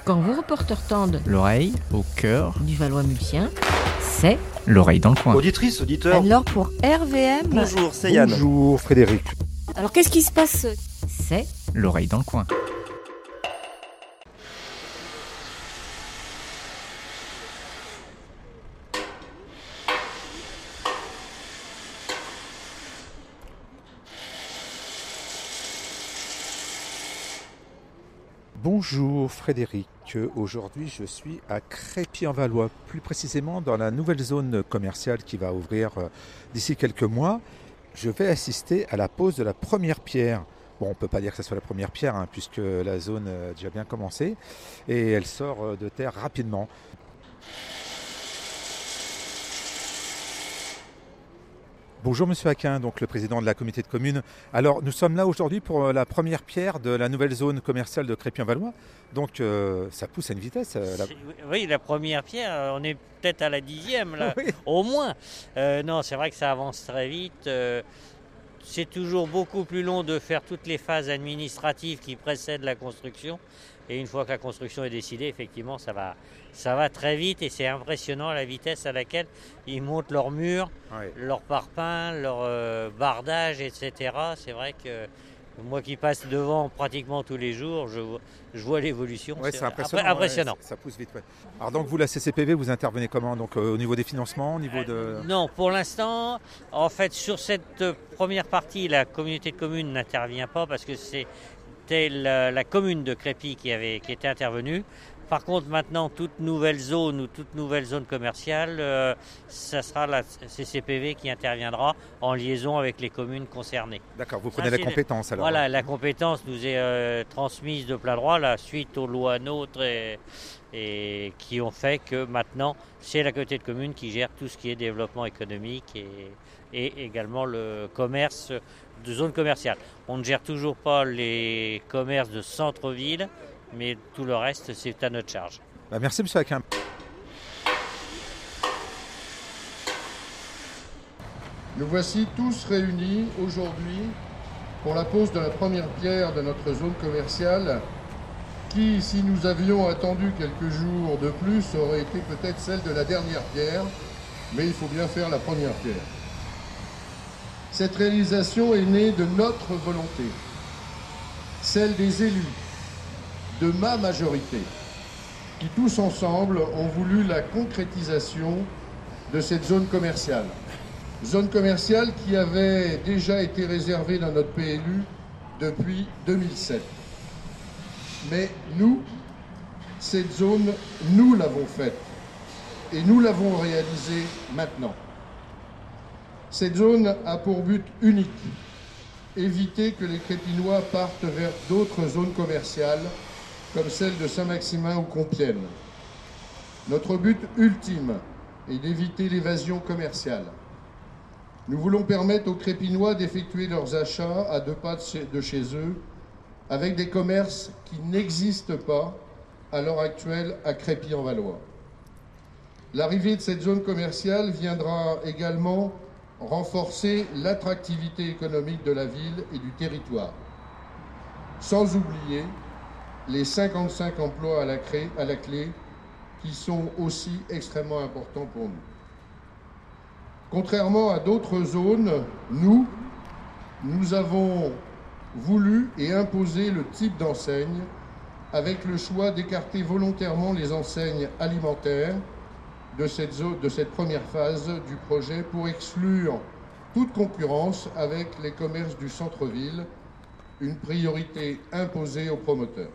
Quand vos reporters tendent L'oreille au cœur du Valois-Mulsien, c'est l'oreille dans le coin. Auditrice, auditeur. Alors pour RVM... Bonjour, c'est Yann. Bonjour Frédéric. Alors qu'est-ce qui se passe? c'est L'oreille dans le coin. Bonjour Frédéric. Aujourd'hui je suis à Crépy-en-Valois, plus précisément dans la nouvelle zone commerciale qui va ouvrir d'ici quelques mois. Je vais assister à la pose de la première pierre. Bon, on ne peut pas dire que ce soit la première pierre, puisque la zone a déjà bien commencé et elle sort de terre rapidement. Bonjour Monsieur Aquin, donc le président de la communauté de communes. Alors nous sommes là aujourd'hui pour la première pierre de la nouvelle zone commerciale de Crépy-en-Valois. Donc ça pousse à une vitesse. Oui, la première pierre, on est peut-être à la 10e là, Oui. au moins. Non, c'est vrai que ça avance très vite. C'est toujours beaucoup plus long de faire toutes les phases administratives qui précèdent la construction. Et une fois que la construction est décidée, effectivement, ça va très vite et c'est impressionnant la vitesse à laquelle ils montent leurs murs, Oui. leurs parpaings, leurs bardages, etc. C'est vrai que moi qui passe devant pratiquement tous les jours, je vois l'évolution. Ouais, c'est impressionnant. Impressionnant. Ouais, ça pousse vite. Ouais. Alors donc vous, la CCPV, vous intervenez comment? Donc au niveau des financements, au niveau de... Non, pour l'instant, en fait, sur cette première partie, la communauté de communes n'intervient pas parce que c'était la commune de Crépy qui était intervenue. Par contre, maintenant, toute nouvelle zone ou toute nouvelle zone commerciale, ça sera la CCPV qui interviendra en liaison avec les communes concernées. D'accord, vous prenez la compétence alors. Voilà, la compétence nous est transmise de plein droit, là, suite aux lois NOTRe et qui ont fait que maintenant, c'est la communauté de communes qui gère tout ce qui est développement économique et également le commerce de zone commerciale. On ne gère toujours pas les commerces de centre-ville, mais tout le reste, c'est à notre charge. Merci Monsieur Aquin. Nous voici tous réunis aujourd'hui pour la pose de la première pierre de notre zone commerciale qui, si nous avions attendu quelques jours de plus, aurait été peut-être celle de la dernière pierre, mais il faut bien faire la première pierre. Cette réalisation est née de notre volonté, celle des élus, de ma majorité, qui tous ensemble ont voulu la concrétisation de cette zone commerciale. Zone commerciale qui avait déjà été réservée dans notre PLU depuis 2007. Mais nous, cette zone, nous l'avons faite et nous l'avons réalisée maintenant. Cette zone a pour but unique, éviter que les Crépinois partent vers d'autres zones commerciales comme celle de Saint-Maximin ou Compiègne. Notre but ultime est d'éviter l'évasion commerciale. Nous voulons permettre aux Crépinois d'effectuer leurs achats à 2 pas de chez eux avec des commerces qui n'existent pas à l'heure actuelle à Crépy-en-Valois. L'arrivée de cette zone commerciale viendra également renforcer l'attractivité économique de la ville et du territoire, sans oublier les 55 emplois à la clé qui sont aussi extrêmement importants pour nous. Contrairement à d'autres zones, nous avons voulu et imposé le type d'enseigne avec le choix d'écarter volontairement les enseignes alimentaires de cette première phase du projet pour exclure toute concurrence avec les commerces du centre-ville, une priorité imposée aux promoteurs.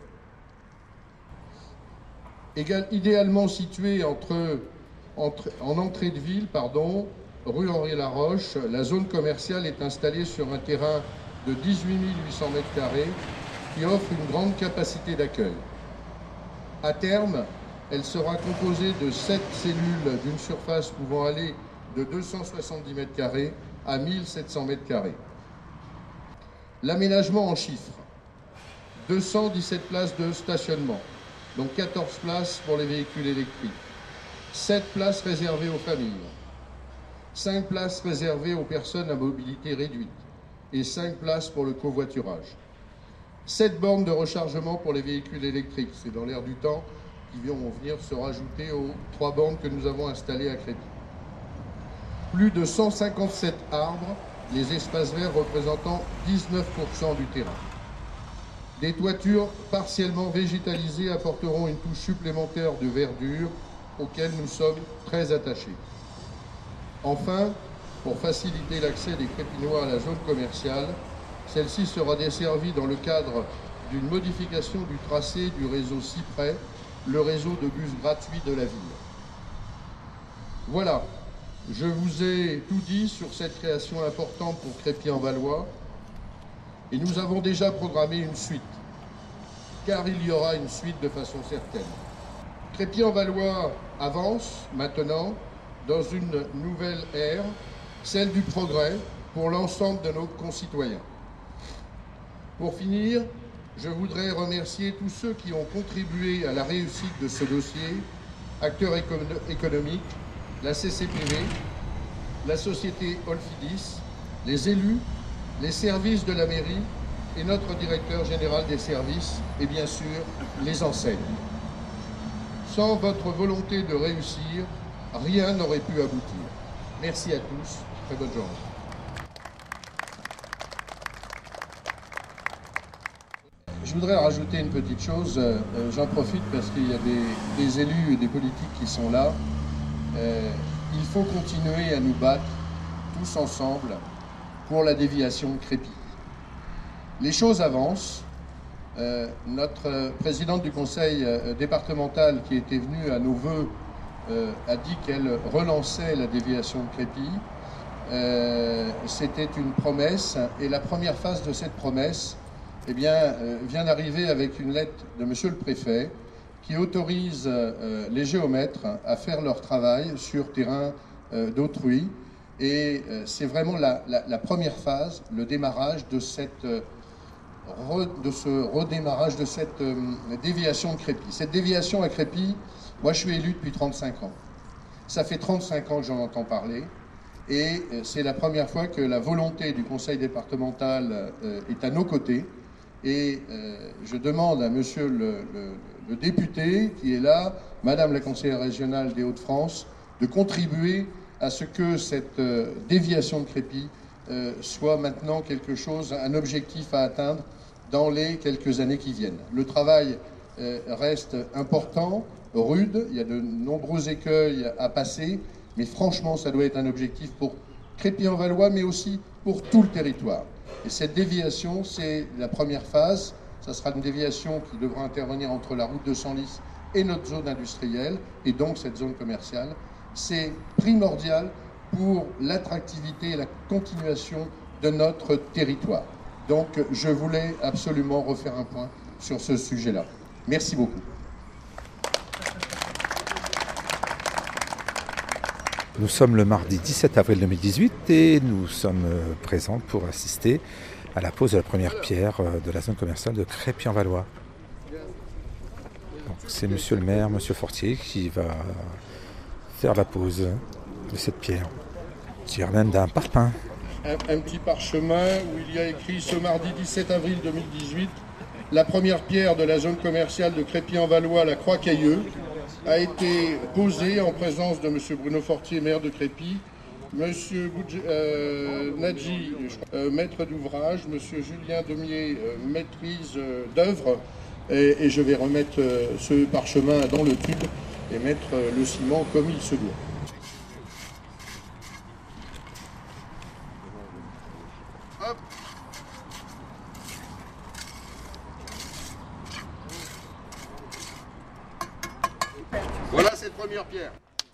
Idéalement située en entrée de ville, rue Henri-Laroche, la zone commerciale est installée sur un terrain de 18 800 m² qui offre une grande capacité d'accueil. À terme, elle sera composée de 7 cellules d'une surface pouvant aller de 270 m² à 1700 m². L'aménagement en chiffres: 217 places de stationnement, donc 14 places pour les véhicules électriques, 7 places réservées aux familles, 5 places réservées aux personnes à mobilité réduite et 5 places pour le covoiturage. 7 bornes de rechargement pour les véhicules électriques. C'est dans l'air du temps qui vont venir se rajouter aux 3 bornes que nous avons installées à Crépy. Plus de 157 arbres, les espaces verts représentant 19% du terrain. Des toitures partiellement végétalisées apporteront une touche supplémentaire de verdure auquel nous sommes très attachés. Enfin, pour faciliter l'accès des Crépinois à la zone commerciale, celle-ci sera desservie dans le cadre d'une modification du tracé du réseau Cyprès, le réseau de bus gratuits de la ville. Voilà, je vous ai tout dit sur cette création importante pour Crépy-en-Valois et nous avons déjà programmé une suite, car il y aura une suite de façon certaine. Crépy-en-Valois avance maintenant dans une nouvelle ère, celle du progrès pour l'ensemble de nos concitoyens. Pour finir, je voudrais remercier tous ceux qui ont contribué à la réussite de ce dossier, acteurs économiques, la CCPV, la société Olfidis, les élus, les services de la mairie et notre directeur général des services et bien sûr les enseignes. Sans votre volonté de réussir, rien n'aurait pu aboutir. Merci à tous, très bonne journée. Je voudrais rajouter une petite chose, j'en profite parce qu'il y a des élus et des politiques qui sont là. Il faut continuer à nous battre tous ensemble pour la déviation de Crépy. Les choses avancent. Notre présidente du conseil départemental qui était venue à nos vœux a dit qu'elle relançait la déviation de Crépy. C'était une promesse et la première phase de cette promesse vient d'arriver avec une lettre de monsieur le préfet qui autorise les géomètres à faire leur travail sur terrain d'autrui. Et c'est vraiment la première phase, le démarrage de ce redémarrage de cette déviation de Crépy. Cette déviation à Crépy, moi je suis élu depuis 35 ans. Ça fait 35 ans que j'en entends parler. Et c'est la première fois que la volonté du conseil départemental est à nos côtés. Et je demande à monsieur le député qui est là, madame la conseillère régionale des Hauts-de-France, de contribuer à ce que cette déviation de Crépy soit maintenant quelque chose, un objectif à atteindre dans les quelques années qui viennent. Le travail reste important, rude, il y a de nombreux écueils à passer, mais franchement, ça doit être un objectif pour Crépy-en-Valois, mais aussi pour tout le territoire. Et cette déviation, c'est la première phase. Ça sera une déviation qui devra intervenir entre la route de Senlis et notre zone industrielle, et donc cette zone commerciale. C'est primordial pour l'attractivité et la continuation de notre territoire. Donc, je voulais absolument refaire un point sur ce sujet-là. Merci beaucoup. Nous sommes le mardi 17 avril 2018 et nous sommes présents pour assister à la pose de la première pierre de la zone commerciale de Crépy-en-Valois. C'est monsieur le maire, monsieur Fortier, qui va faire la pose de cette pierre, qui relève d'un parpaing. Un petit parchemin où il y a écrit ce mardi 17 avril 2018, la première pierre de la zone commerciale de Crépy-en-Valois, la Croix-Cailleux, a été posée en présence de M. Bruno Fortier, maire de Crépy, M. Nadji, maître d'ouvrage, M. Julien Demier, maîtrise d'œuvre, et je vais remettre ce parchemin dans le tube et mettre le ciment comme il se doit. Hop. Voilà cette première pierre.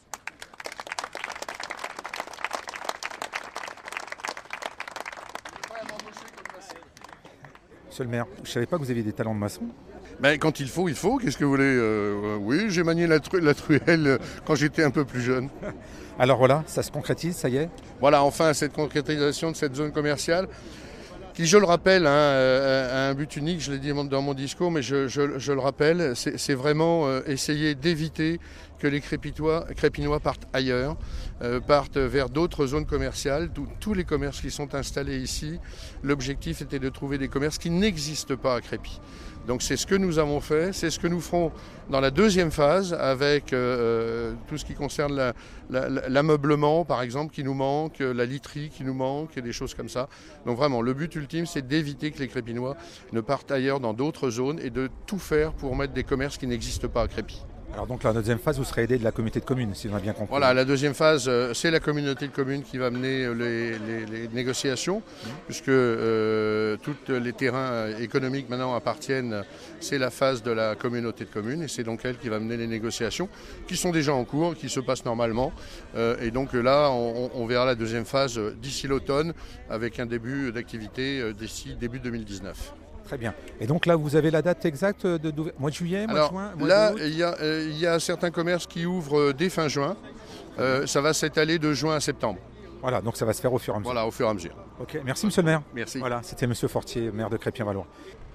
Monsieur le maire, je ne savais pas que vous aviez des talents de maçon. Ben, quand il faut, qu'est-ce que vous voulez oui, j'ai manié la truelle quand j'étais un peu plus jeune. Alors voilà, ça se concrétise, ça y est. Voilà, enfin, cette concrétisation de cette zone commerciale qui, je le rappelle, a un but unique, je l'ai dit dans mon discours, mais je le rappelle, c'est vraiment essayer d'éviter que les Crépinois partent ailleurs, partent vers d'autres zones commerciales. Tous les commerces qui sont installés ici, l'objectif était de trouver des commerces qui n'existent pas à Crépy. Donc c'est ce que nous avons fait, c'est ce que nous ferons dans la deuxième phase avec tout ce qui concerne l'ameublement par exemple qui nous manque, la literie qui nous manque et des choses comme ça. Donc vraiment le but ultime c'est d'éviter que les Crépinois ne partent ailleurs dans d'autres zones et de tout faire pour mettre des commerces qui n'existent pas à Crépy. Alors donc la deuxième phase, vous serez aidé de la communauté de communes, si on a bien compris. Voilà, la deuxième phase, c'est la communauté de communes qui va mener les négociations, puisque tous les terrains économiques maintenant appartiennent, c'est la phase de la communauté de communes, et c'est donc elle qui va mener les négociations, qui sont déjà en cours, qui se passent normalement. Et donc là, on verra la deuxième phase d'ici l'automne, avec un début d'activité d'ici début 2019. Très bien. Et donc là, vous avez la date exacte de mois de juillet, mois de juin, mois là, d'août ? il y a certains commerces qui ouvrent dès fin juin. Ça va s'étaler de juin à septembre. Voilà, donc ça va se faire au fur et à mesure. Voilà, au fur et à mesure. Ok, merci Monsieur le maire. Merci. Voilà, c'était Monsieur Fortier, maire de Crépy-en-Valois.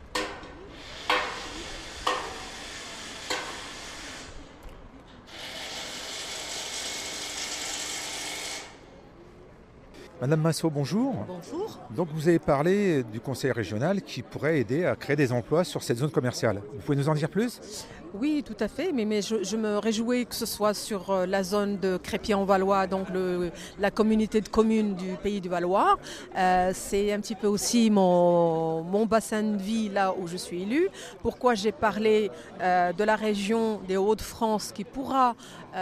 Madame Massot, bonjour. Bonjour. Donc vous avez parlé du conseil régional qui pourrait aider à créer des emplois sur cette zone commerciale. Vous pouvez nous en dire plus ? Oui, tout à fait, mais je me réjouis que ce soit sur la zone de Crépy-en-Valois, donc la communauté de communes du Pays du Valois. C'est un petit peu aussi mon bassin de vie là où je suis élue. Pourquoi j'ai parlé de la région des Hauts-de-France qui pourra,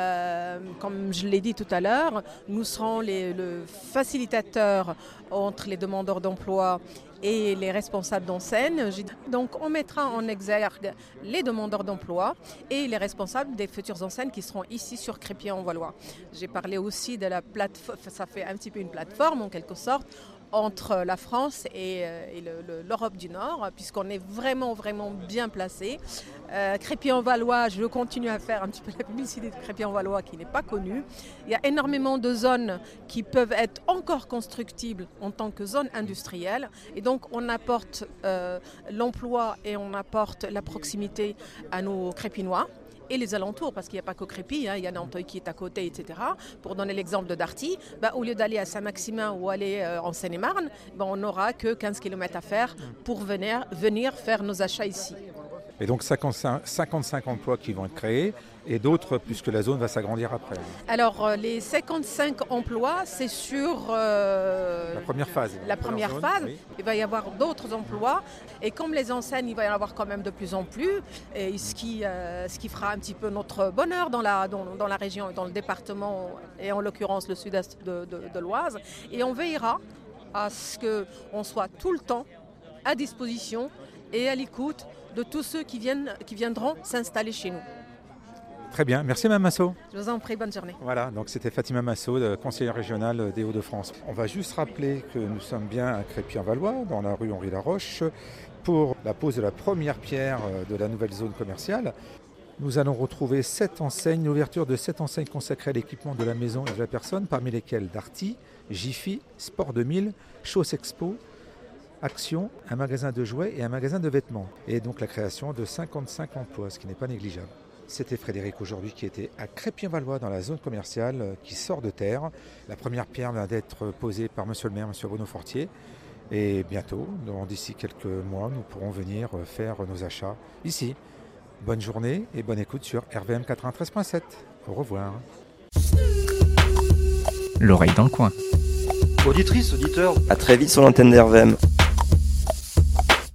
comme je l'ai dit tout à l'heure, nous serons le facilitateur entre les demandeurs d'emploi et les responsables d'enseigne. Donc on mettra en exergue les demandeurs d'emploi et les responsables des futures enseignes qui seront ici sur Crépy-en-Valois. J'ai parlé aussi de la plateforme, ça fait un petit peu une plateforme en quelque sorte, entre la France et l'Europe du Nord, puisqu'on est vraiment bien placé. Crépy-en-Valois, je continue à faire un petit peu la publicité de Crépy-en-Valois qui n'est pas connue. Il y a énormément de zones qui peuvent être encore constructibles en tant que zone industrielle. Et donc on apporte l'emploi et on apporte la proximité à nos Crépinois. Et les alentours, parce qu'il n'y a pas que Crépy, il y a Nanteuil qui est à côté, etc. Pour donner l'exemple de Darty, au lieu d'aller à Saint-Maximin ou aller en Seine-et-Marne, on n'aura que 15 km à faire pour venir faire nos achats ici. Et donc 55 emplois qui vont être créés et d'autres puisque la zone va s'agrandir après. Alors les 55 emplois, c'est sur la première phase. La première phase, oui. Il va y avoir d'autres emplois et comme les enseignes, il va y en avoir quand même de plus en plus, et ce qui fera un petit peu notre bonheur dans la région, dans le département et en l'occurrence le sud-est de l'Oise. Et on veillera à ce qu'on soit tout le temps à disposition et à l'écoute de tous ceux qui viendront s'installer chez nous. Très bien, merci Mme Massot. Je vous en prie, bonne journée. Voilà, donc c'était Fatima Massot, conseillère régionale des Hauts-de-France. On va juste rappeler que nous sommes bien à Crépy-en-Valois, dans la rue Henri-Laroche, pour la pose de la première pierre de la nouvelle zone commerciale. Nous allons retrouver 7 enseignes, l'ouverture de 7 enseignes consacrées à l'équipement de la maison et de la personne, parmi lesquelles Darty, Jiffy, Sport 2000, Chausse Expo, Action, un magasin de jouets et un magasin de vêtements. Et donc la création de 55 emplois, ce qui n'est pas négligeable. C'était Frédéric aujourd'hui qui était à Crépy-en-Valois dans la zone commerciale qui sort de terre. La première pierre vient d'être posée par monsieur le maire, monsieur Bruno Fortier. Et bientôt, d'ici quelques mois, nous pourrons venir faire nos achats ici. Bonne journée et bonne écoute sur RVM 93.7. Au revoir. L'oreille dans le coin. Auditrice, auditeur, à très vite sur l'antenne d'RVM.